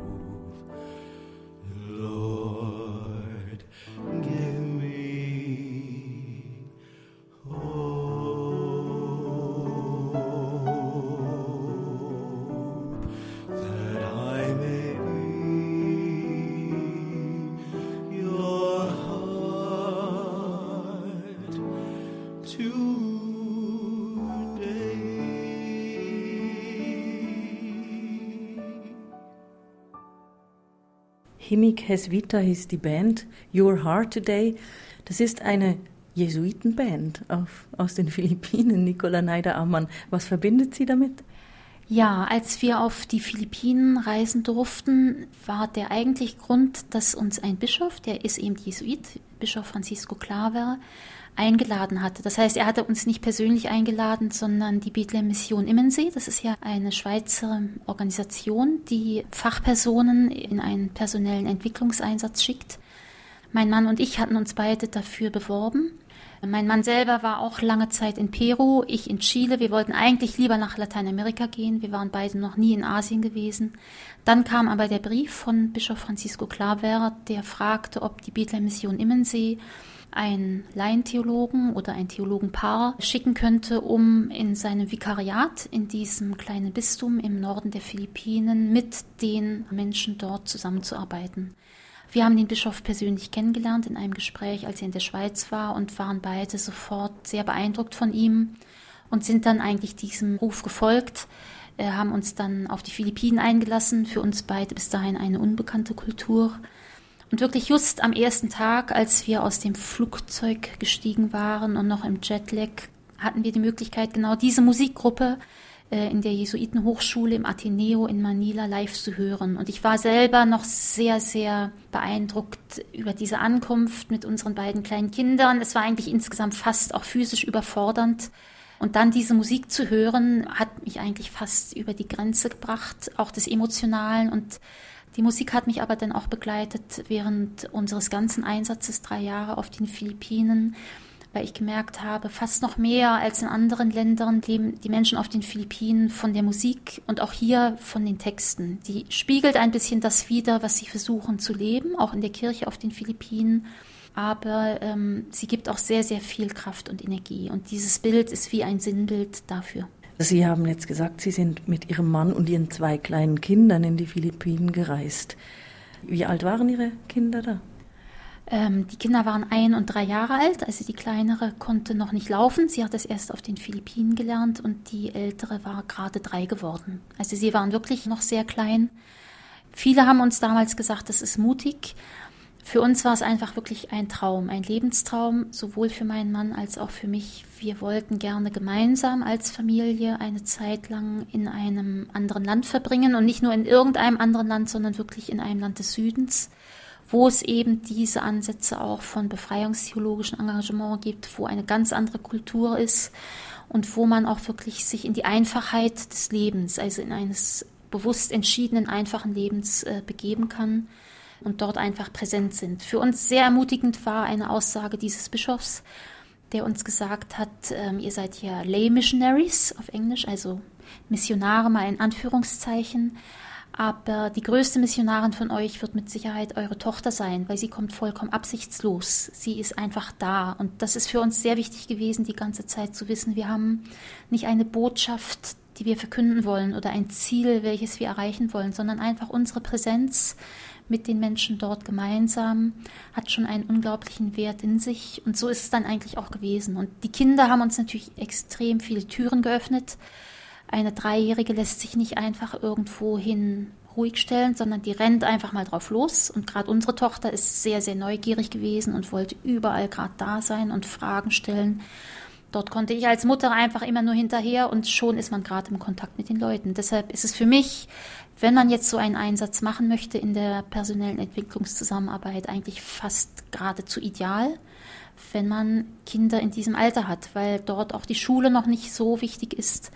Lord, give me hope that I may be your heart today. Himig Hesvita hieß die Band, Your Heart Today. Das ist eine Jesuitenband aus den Philippinen, Nicola Nayder-Ammann. Was verbindet Sie damit? Ja, als wir auf die Philippinen reisen durften, war der eigentliche Grund, dass uns ein Bischof, der ist eben Jesuit, Bischof Francisco Claver, eingeladen hatte. Das heißt, er hatte uns nicht persönlich eingeladen, sondern die Bethlehem Mission Immensee. Das ist ja eine Schweizer Organisation, die Fachpersonen in einen personellen Entwicklungseinsatz schickt. Mein Mann und ich hatten uns beide dafür beworben. Mein Mann selber war auch lange Zeit in Peru, ich in Chile. Wir wollten eigentlich lieber nach Lateinamerika gehen. Wir waren beide noch nie in Asien gewesen. Dann kam aber der Brief von Bischof Francisco Claver, der fragte, ob die Bethlehem Mission Immensee einen Laientheologen oder ein Theologenpaar schicken könnte, um in seinem Vikariat in diesem kleinen Bistum im Norden der Philippinen mit den Menschen dort zusammenzuarbeiten. Wir haben den Bischof persönlich kennengelernt in einem Gespräch, als er in der Schweiz war, und waren beide sofort sehr beeindruckt von ihm und sind dann eigentlich diesem Ruf gefolgt, haben uns dann auf die Philippinen eingelassen, für uns beide bis dahin eine unbekannte Kultur. Und wirklich just am ersten Tag, als wir aus dem Flugzeug gestiegen waren und noch im Jetlag, hatten wir die Möglichkeit, genau diese Musikgruppe in der Jesuitenhochschule im Ateneo in Manila live zu hören. Und ich war selber noch sehr, sehr beeindruckt über diese Ankunft mit unseren beiden kleinen Kindern. Es war eigentlich insgesamt fast auch physisch überfordernd. Und dann diese Musik zu hören, hat mich eigentlich fast über die Grenze gebracht, auch des Emotionalen. Und die Musik hat mich aber dann auch begleitet während unseres ganzen Einsatzes, 3 Jahre auf den Philippinen, weil ich gemerkt habe, fast noch mehr als in anderen Ländern leben die Menschen auf den Philippinen von der Musik und auch hier von den Texten. Die spiegelt ein bisschen das wider, was sie versuchen zu leben, auch in der Kirche auf den Philippinen. Aber sie gibt auch sehr, sehr viel Kraft und Energie. Und dieses Bild ist wie ein Sinnbild dafür. Sie haben jetzt gesagt, Sie sind mit Ihrem Mann und Ihren 2 kleinen Kindern in die Philippinen gereist. Wie alt waren Ihre Kinder da? Die Kinder waren 1 und 3 Jahre alt, also die Kleinere konnte noch nicht laufen. Sie hat es erst auf den Philippinen gelernt und die Ältere war gerade 3 geworden. Also sie waren wirklich noch sehr klein. Viele haben uns damals gesagt, das ist mutig. Für uns war es einfach wirklich ein Traum, ein Lebenstraum, sowohl für meinen Mann als auch für mich. Wir wollten gerne gemeinsam als Familie eine Zeit lang in einem anderen Land verbringen und nicht nur in irgendeinem anderen Land, sondern wirklich in einem Land des Südens, wo es eben diese Ansätze auch von befreiungstheologischem Engagement gibt, wo eine ganz andere Kultur ist und wo man auch wirklich sich in die Einfachheit des Lebens, also in eines bewusst entschiedenen, einfachen Lebens begeben kann und dort einfach präsent sind. Für uns sehr ermutigend war eine Aussage dieses Bischofs, der uns gesagt hat, ihr seid ja Lay Missionaries auf Englisch, also Missionare mal in Anführungszeichen, aber die größte Missionarin von euch wird mit Sicherheit eure Tochter sein, weil sie kommt vollkommen absichtslos. Sie ist einfach da. Und das ist für uns sehr wichtig gewesen, die ganze Zeit zu wissen, wir haben nicht eine Botschaft, die wir verkünden wollen oder ein Ziel, welches wir erreichen wollen, sondern einfach unsere Präsenz mit den Menschen dort gemeinsam hat schon einen unglaublichen Wert in sich. Und so ist es dann eigentlich auch gewesen. Und die Kinder haben uns natürlich extrem viele Türen geöffnet. Eine 3-Jährige lässt sich nicht einfach irgendwo hin ruhig stellen, sondern die rennt einfach mal drauf los. Und gerade unsere Tochter ist sehr, sehr neugierig gewesen und wollte überall gerade da sein und Fragen stellen. Dort konnte ich als Mutter einfach immer nur hinterher und schon ist man gerade im Kontakt mit den Leuten. Deshalb ist es für mich, wenn man jetzt so einen Einsatz machen möchte in der personellen Entwicklungszusammenarbeit, eigentlich fast geradezu ideal, wenn man Kinder in diesem Alter hat, weil dort auch die Schule noch nicht so wichtig ist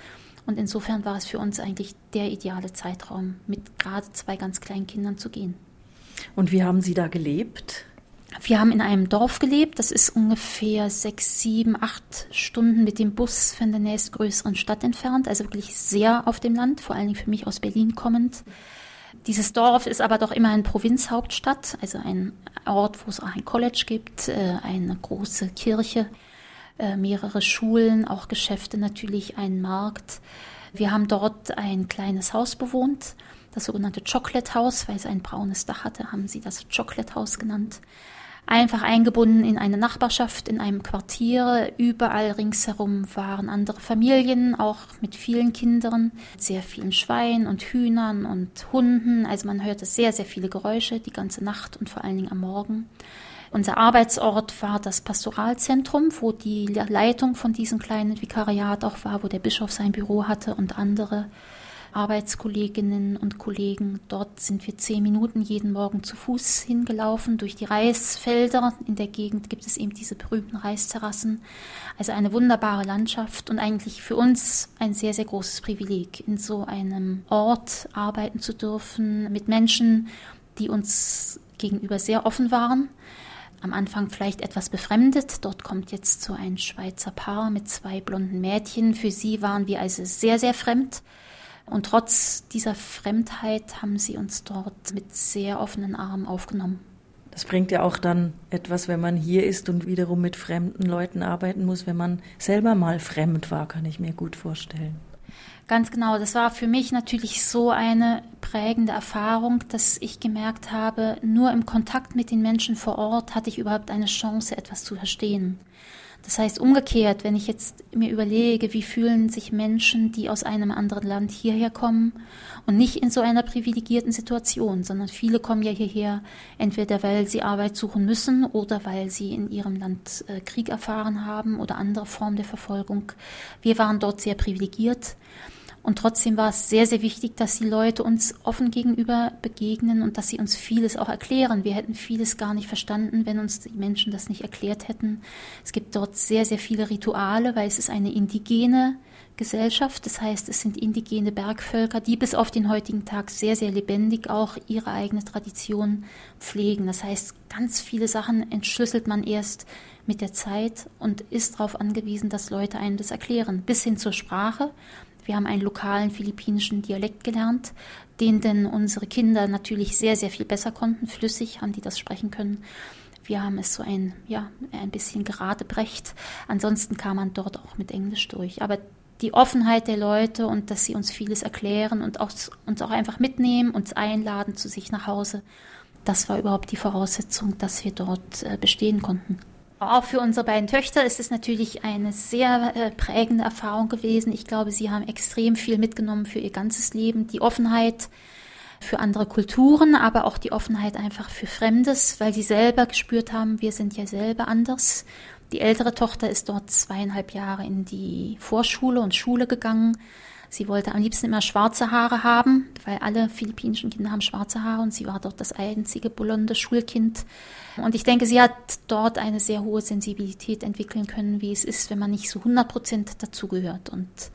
Und insofern war es für uns eigentlich der ideale Zeitraum, mit gerade 2 ganz kleinen Kindern zu gehen. Und wie haben Sie da gelebt? Wir haben in einem Dorf gelebt, das ist ungefähr 6, 7, 8 Stunden mit dem Bus von der nächstgrößeren Stadt entfernt, also wirklich sehr auf dem Land, vor allen Dingen für mich aus Berlin kommend. Dieses Dorf ist aber doch immer eine Provinzhauptstadt, also ein Ort, wo es auch ein College gibt, eine große Kirche, mehrere Schulen, auch Geschäfte natürlich, einen Markt. Wir haben dort ein kleines Haus bewohnt, das sogenannte Chocolate House, weil es ein braunes Dach hatte, haben sie das Chocolate House genannt. Einfach eingebunden in eine Nachbarschaft, in einem Quartier. Überall ringsherum waren andere Familien, auch mit vielen Kindern, sehr vielen Schweinen und Hühnern und Hunden. Also man hörte sehr, sehr viele Geräusche die ganze Nacht und vor allen Dingen am Morgen. Unser Arbeitsort war das Pastoralzentrum, wo die Leitung von diesem kleinen Vikariat auch war, wo der Bischof sein Büro hatte und andere Arbeitskolleginnen und Kollegen. Dort sind wir 10 Minuten jeden Morgen zu Fuß hingelaufen durch die Reisfelder. In der Gegend gibt es eben diese berühmten Reisterrassen. Also eine wunderbare Landschaft und eigentlich für uns ein sehr, sehr großes Privileg, in so einem Ort arbeiten zu dürfen mit Menschen, die uns gegenüber sehr offen waren. Am Anfang vielleicht etwas befremdet. Dort kommt jetzt so ein Schweizer Paar mit 2 blonden Mädchen. Für sie waren wir also sehr, sehr fremd. Und trotz dieser Fremdheit haben sie uns dort mit sehr offenen Armen aufgenommen. Das bringt ja auch dann etwas, wenn man hier ist und wiederum mit fremden Leuten arbeiten muss, wenn man selber mal fremd war, kann ich mir gut vorstellen. Ganz genau, das war für mich natürlich so eine prägende Erfahrung, dass ich gemerkt habe, nur im Kontakt mit den Menschen vor Ort hatte ich überhaupt eine Chance, etwas zu verstehen. Das heißt umgekehrt, wenn ich jetzt mir überlege, wie fühlen sich Menschen, die aus einem anderen Land hierher kommen und nicht in so einer privilegierten Situation, sondern viele kommen ja hierher, entweder weil sie Arbeit suchen müssen oder weil sie in ihrem Land Krieg erfahren haben oder andere Formen der Verfolgung. Wir waren dort sehr privilegiert. Und trotzdem war es sehr, sehr wichtig, dass die Leute uns offen gegenüber begegnen und dass sie uns vieles auch erklären. Wir hätten vieles gar nicht verstanden, wenn uns die Menschen das nicht erklärt hätten. Es gibt dort sehr, sehr viele Rituale, weil es ist eine indigene Gesellschaft. Das heißt, es sind indigene Bergvölker, die bis auf den heutigen Tag sehr, sehr lebendig auch ihre eigene Tradition pflegen. Das heißt, ganz viele Sachen entschlüsselt man erst mit der Zeit und ist darauf angewiesen, dass Leute einem das erklären. Bis hin zur Sprache. Wir haben einen lokalen philippinischen Dialekt gelernt, den denn unsere Kinder natürlich sehr, sehr viel besser konnten. Flüssig haben die das sprechen können. Wir haben es so ein bisschen geradebrecht. Ansonsten kam man dort auch mit Englisch durch. Aber die Offenheit der Leute und dass sie uns vieles erklären und uns auch einfach mitnehmen, uns einladen zu sich nach Hause, das war überhaupt die Voraussetzung, dass wir dort bestehen konnten. Auch für unsere beiden Töchter ist es natürlich eine sehr prägende Erfahrung gewesen. Ich glaube, sie haben extrem viel mitgenommen für ihr ganzes Leben. Die Offenheit für andere Kulturen, aber auch die Offenheit einfach für Fremdes, weil sie selber gespürt haben, wir sind ja selber anders. Die ältere Tochter ist dort 2,5 Jahre in die Vorschule und Schule gegangen. Sie wollte am liebsten immer schwarze Haare haben, weil alle philippinischen Kinder haben schwarze Haare und sie war dort das einzige blonde Schulkind. Und ich denke, sie hat dort eine sehr hohe Sensibilität entwickeln können, wie es ist, wenn man nicht so 100% dazugehört.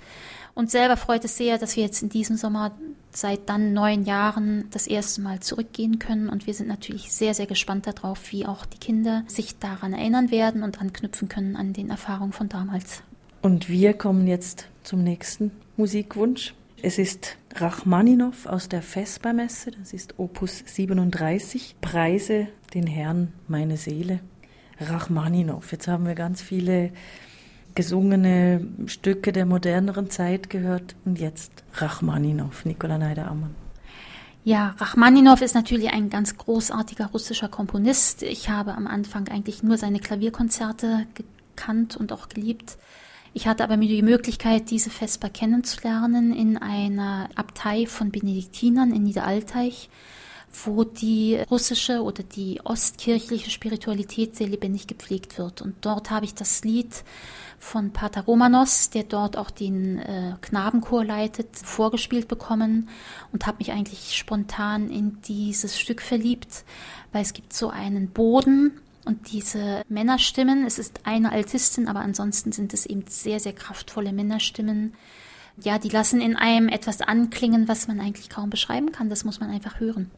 Und selber freut es sehr, dass wir jetzt in diesem Sommer seit dann 9 Jahren das erste Mal zurückgehen können. Und wir sind natürlich sehr, sehr gespannt darauf, wie auch die Kinder sich daran erinnern werden und anknüpfen können an den Erfahrungen von damals. Und wir kommen jetzt zum nächsten Musikwunsch. Es ist Rachmaninow aus der Vespermesse, das ist Opus 37, Preise den Herrn meine Seele. Rachmaninow, jetzt haben wir ganz viele gesungene Stücke der moderneren Zeit gehört und jetzt Rachmaninow, Nikolai Neider-Ammann. Ja, Rachmaninow ist natürlich ein ganz großartiger russischer Komponist. Ich habe am Anfang eigentlich nur seine Klavierkonzerte gekannt und auch geliebt. Ich hatte aber die Möglichkeit, diese Vesper kennenzulernen in einer Abtei von Benediktinern in Niederalteich, wo die russische oder die ostkirchliche Spiritualität sehr lebendig gepflegt wird. Und dort habe ich das Lied von Pater Romanos, der dort auch den Knabenchor leitet, vorgespielt bekommen und habe mich eigentlich spontan in dieses Stück verliebt, weil es gibt so einen Boden. Und diese Männerstimmen, es ist eine Altistin, aber ansonsten sind es eben sehr, sehr kraftvolle Männerstimmen, Ja, die lassen in einem etwas anklingen, was man eigentlich kaum beschreiben kann. Das muss man einfach hören.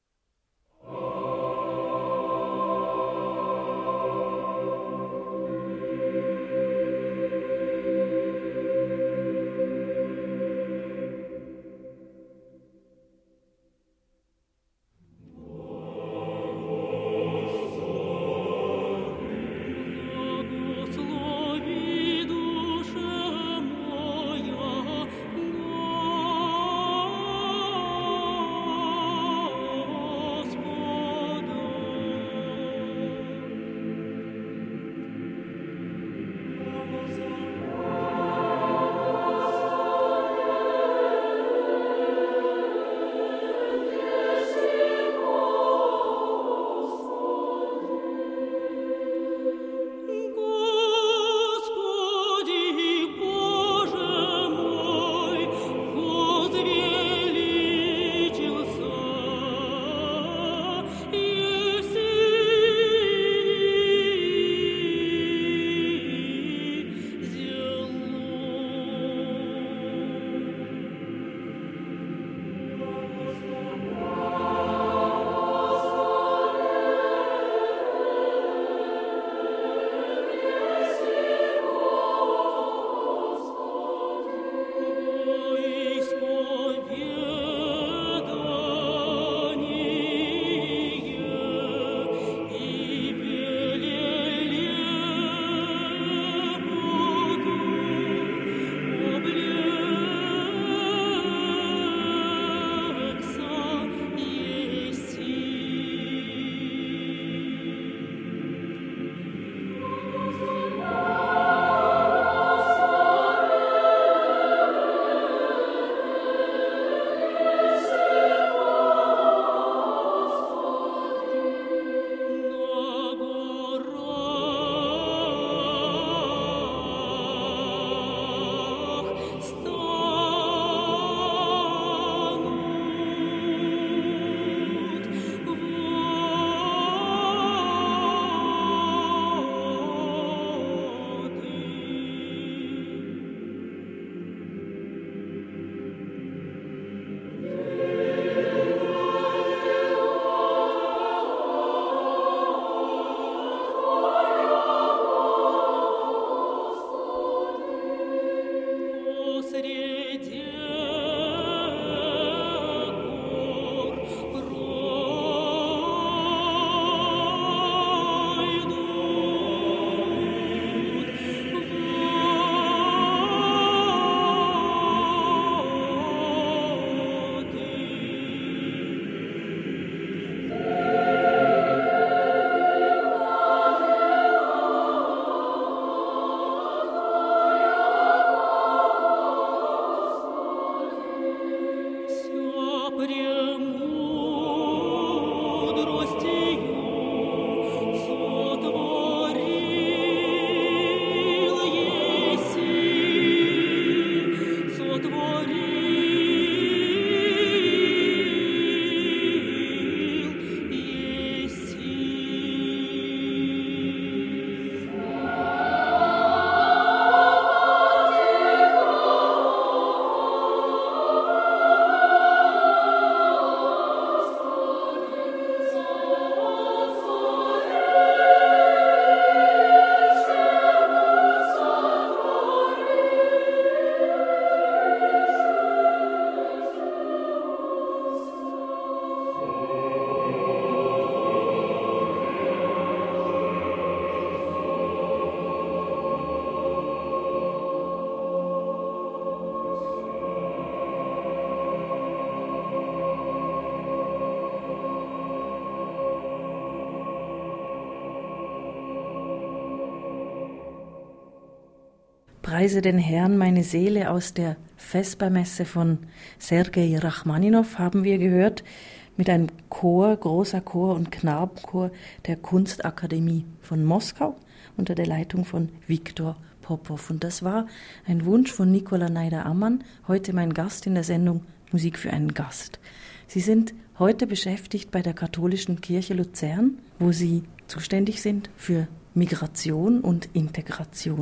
Preise den Herrn meine Seele aus der Vespermesse von Sergei Rachmaninow haben wir gehört, mit einem Chor, großer Chor und Knabenchor der Kunstakademie von Moskau unter der Leitung von Viktor Popow. Und das war ein Wunsch von Nicola Neider-Ammann, heute mein Gast in der Sendung Musik für einen Gast. Sie sind heute beschäftigt bei der Katholischen Kirche Luzern, wo Sie zuständig sind für Migration und Integration.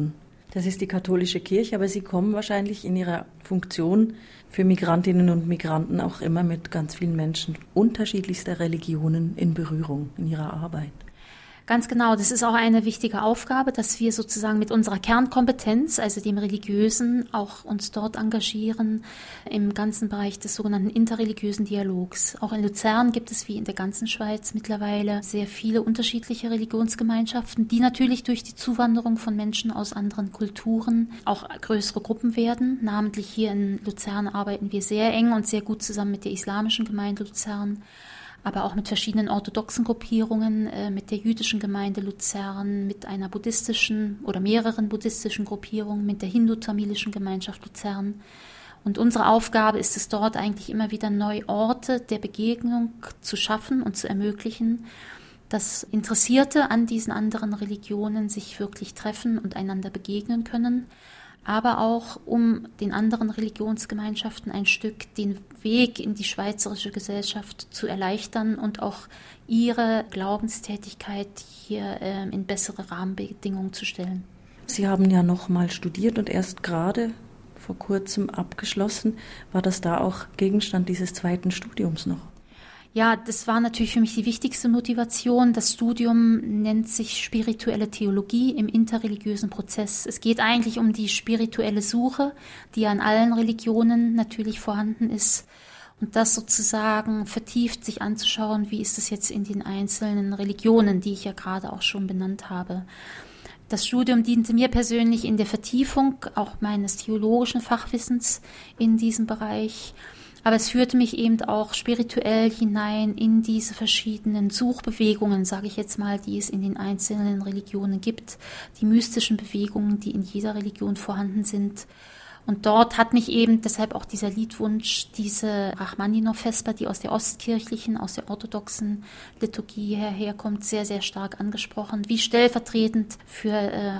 Das ist die katholische Kirche, aber Sie kommen wahrscheinlich in Ihrer Funktion für Migrantinnen und Migranten auch immer mit ganz vielen Menschen unterschiedlichster Religionen in Berührung in Ihrer Arbeit. Ganz genau, das ist auch eine wichtige Aufgabe, dass wir sozusagen mit unserer Kernkompetenz, also dem Religiösen, auch uns dort engagieren im ganzen Bereich des sogenannten interreligiösen Dialogs. Auch in Luzern gibt es wie in der ganzen Schweiz mittlerweile sehr viele unterschiedliche Religionsgemeinschaften, die natürlich durch die Zuwanderung von Menschen aus anderen Kulturen auch größere Gruppen werden. Namentlich hier in Luzern arbeiten wir sehr eng und sehr gut zusammen mit der islamischen Gemeinde Luzern, aber auch mit verschiedenen orthodoxen Gruppierungen, mit der jüdischen Gemeinde Luzern, mit einer buddhistischen oder mehreren buddhistischen Gruppierungen, mit der hindu-tamilischen Gemeinschaft Luzern. Und unsere Aufgabe ist es dort eigentlich immer wieder neue Orte der Begegnung zu schaffen und zu ermöglichen, dass Interessierte an diesen anderen Religionen sich wirklich treffen und einander begegnen können, aber auch um den anderen Religionsgemeinschaften ein Stück den Weg in die schweizerische Gesellschaft zu erleichtern und auch ihre Glaubenstätigkeit hier in bessere Rahmenbedingungen zu stellen. Sie haben ja noch mal studiert und erst gerade vor kurzem abgeschlossen. War das da auch Gegenstand dieses zweiten Studiums noch? Ja, das war natürlich für mich die wichtigste Motivation. Das Studium nennt sich spirituelle Theologie im interreligiösen Prozess. Es geht eigentlich um die spirituelle Suche, die an allen Religionen natürlich vorhanden ist. Und das sozusagen vertieft sich anzuschauen, wie ist es jetzt in den einzelnen Religionen, die ich ja gerade auch schon benannt habe. Das Studium diente mir persönlich in der Vertiefung auch meines theologischen Fachwissens in diesem Bereich. Aber es führte mich eben auch spirituell hinein in diese verschiedenen Suchbewegungen, sage ich jetzt mal, die es in den einzelnen Religionen gibt, die mystischen Bewegungen, die in jeder Religion vorhanden sind. Und dort hat mich eben deshalb auch dieser Liedwunsch, diese Rachmaninow-Vesper, die aus der ostkirchlichen, aus der orthodoxen Liturgie herkommt, sehr, sehr stark angesprochen, wie stellvertretend für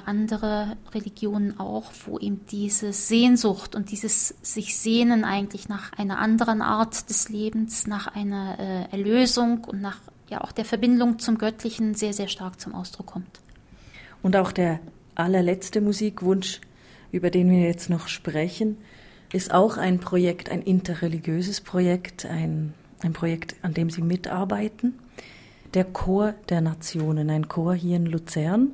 andere Religionen auch, wo eben diese Sehnsucht und dieses sich Sehnen eigentlich nach einer anderen Art des Lebens, nach einer Erlösung und nach ja auch der Verbindung zum Göttlichen sehr, sehr stark zum Ausdruck kommt. Und auch der allerletzte Musikwunsch, über den wir jetzt noch sprechen, ist auch ein Projekt, ein interreligiöses Projekt, ein Projekt, an dem Sie mitarbeiten. Der Chor der Nationen, ein Chor hier in Luzern.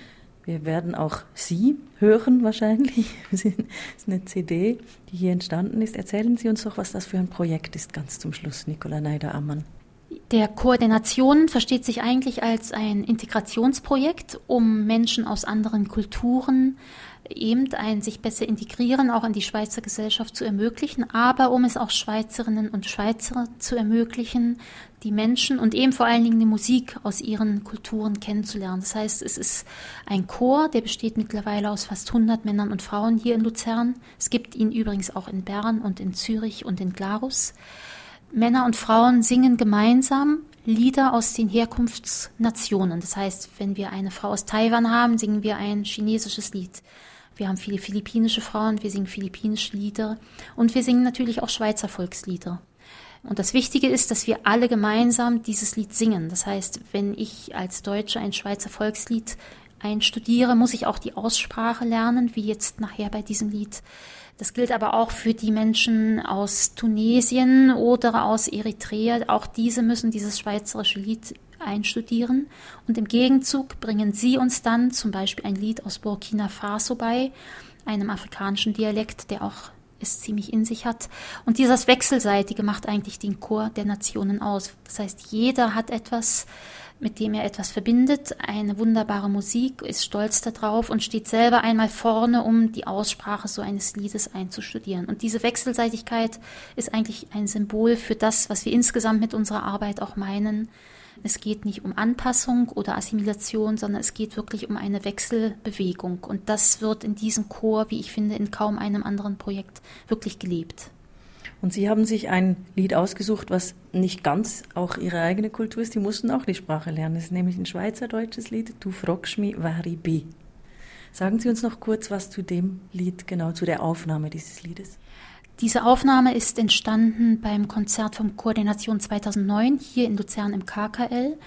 Wir werden auch Sie hören wahrscheinlich. Das ist eine CD, die hier entstanden ist. Erzählen Sie uns doch, was das für ein Projekt ist, ganz zum Schluss, Nicola Neider-Ammann. Der Chor der Nationen versteht sich eigentlich als ein Integrationsprojekt, um Menschen aus anderen Kulturen eben ein sich besser integrieren, auch in die Schweizer Gesellschaft zu ermöglichen, aber um es auch Schweizerinnen und Schweizer zu ermöglichen, die Menschen und eben vor allen Dingen die Musik aus ihren Kulturen kennenzulernen. Das heißt, es ist ein Chor, der besteht mittlerweile aus fast 100 Männern und Frauen hier in Luzern. Es gibt ihn übrigens auch in Bern und in Zürich und in Glarus. Männer und Frauen singen gemeinsam Lieder aus den Herkunftsnationen. Das heißt, wenn wir eine Frau aus Taiwan haben, singen wir ein chinesisches Lied. Wir haben viele philippinische Frauen, wir singen philippinische Lieder und wir singen natürlich auch Schweizer Volkslieder. Und das Wichtige ist, dass wir alle gemeinsam dieses Lied singen. Das heißt, wenn ich als Deutsche ein Schweizer Volkslied einstudiere, muss ich auch die Aussprache lernen, wie jetzt nachher bei diesem Lied. Das gilt aber auch für die Menschen aus Tunesien oder aus Eritrea. Auch diese müssen dieses schweizerische Lied einstudieren. Und im Gegenzug bringen sie uns dann zum Beispiel ein Lied aus Burkina Faso bei, einem afrikanischen Dialekt, der auch es ziemlich in sich hat. Und dieses Wechselseitige macht eigentlich den Chor der Nationen aus. Das heißt, jeder hat etwas, mit dem er etwas verbindet, eine wunderbare Musik, ist stolz darauf und steht selber einmal vorne, um die Aussprache so eines Liedes einzustudieren. Und diese Wechselseitigkeit ist eigentlich ein Symbol für das, was wir insgesamt mit unserer Arbeit auch meinen. Es geht nicht um Anpassung oder Assimilation, sondern es geht wirklich um eine Wechselbewegung. Und das wird in diesem Chor, wie ich finde, in kaum einem anderen Projekt wirklich gelebt. Und Sie haben sich ein Lied ausgesucht, was nicht ganz auch Ihre eigene Kultur ist. Sie mussten auch die Sprache lernen. Es ist nämlich ein schweizerdeutsches Lied, «Du fragst mich, wer ich bin». Sagen Sie uns noch kurz was zu dem Lied, genau zu der Aufnahme dieses Liedes. Diese Aufnahme ist entstanden beim Konzert vom Chor der Nation 2009 hier in Luzern im KKL,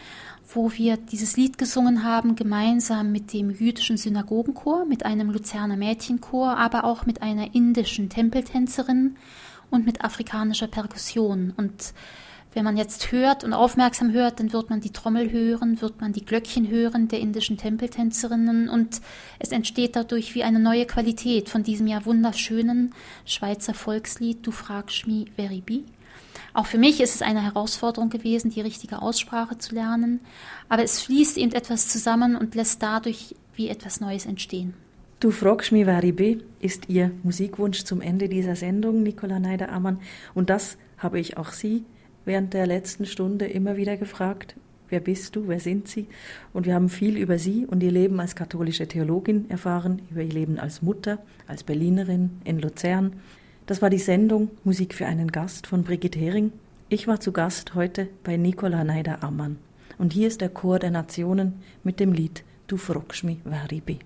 wo wir dieses Lied gesungen haben, gemeinsam mit dem jüdischen Synagogenchor, mit einem Luzerner Mädchenchor, aber auch mit einer indischen Tempeltänzerin und mit afrikanischer Perkussion. Und wenn man jetzt hört und aufmerksam hört, dann wird man die Trommel hören, wird man die Glöckchen hören der indischen Tempeltänzerinnen und es entsteht dadurch wie eine neue Qualität von diesem ja wunderschönen Schweizer Volkslied Du fragst mi wer i bi. Auch für mich ist es eine Herausforderung gewesen, die richtige Aussprache zu lernen, aber es fließt eben etwas zusammen und lässt dadurch wie etwas Neues entstehen. Du fragst mich, wer ich bin, ist Ihr Musikwunsch zum Ende dieser Sendung, Nicola Neider-Ammann. Und das habe ich auch Sie während der letzten Stunde immer wieder gefragt. Wer bist du? Wer sind Sie? Und wir haben viel über Sie und Ihr Leben als katholische Theologin erfahren, über Ihr Leben als Mutter, als Berlinerin in Luzern. Das war die Sendung Musik für einen Gast von Brigitte Hering. Ich war zu Gast heute bei Nicola Neider-Ammann. Und hier ist der Chor der Nationen mit dem Lied Du fragst mich, wer ich bin.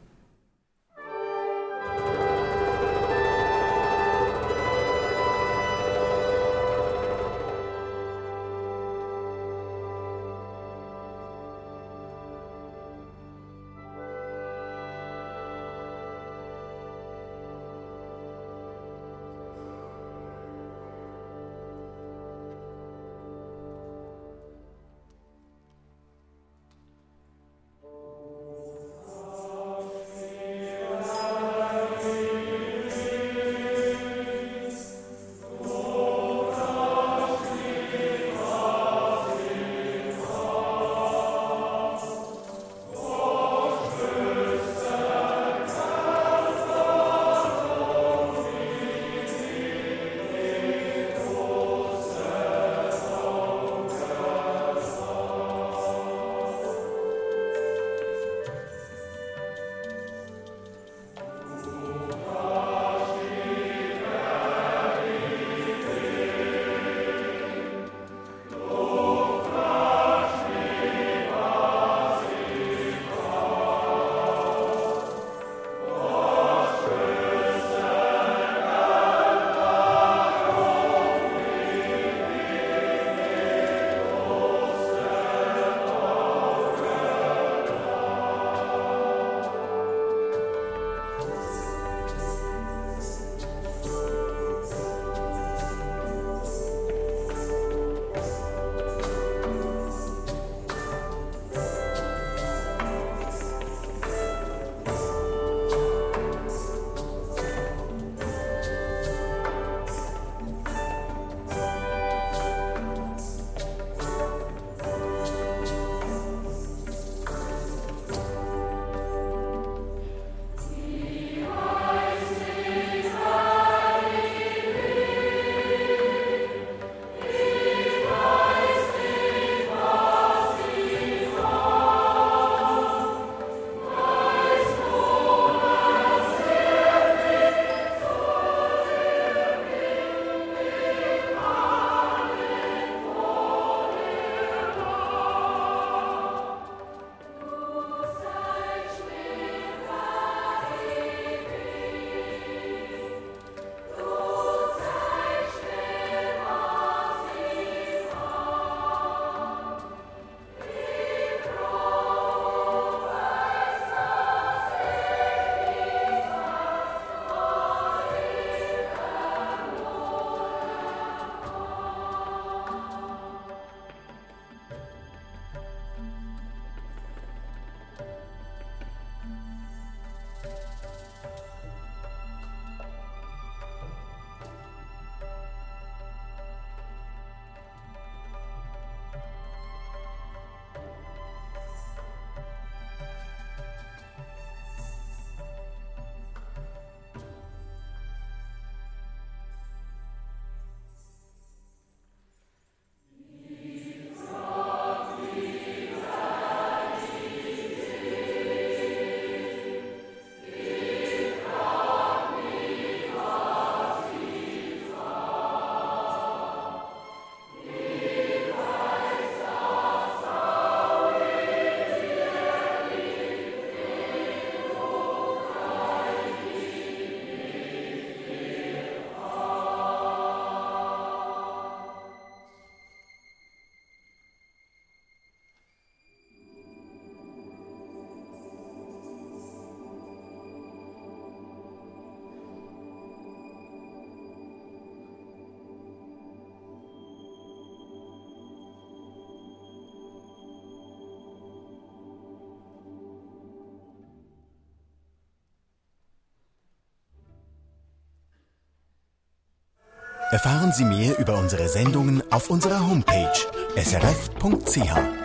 Erfahren Sie mehr über unsere Sendungen auf unserer Homepage srf.ch.